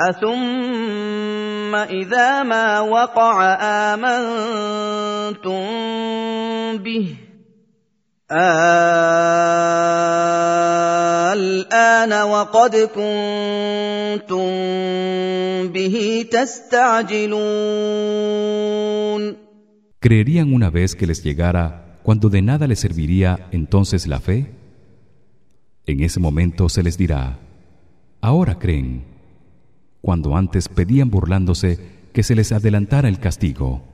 أثم إذا ما وقع آمنتم به الآن وقد كنتم به تستعجلون. ¿Creerían una vez que les llegara cuando de nada les serviría entonces la fe? En ese momento se les dirá: ahora creen, cuando antes pedían burlándose que se les adelantara el castigo.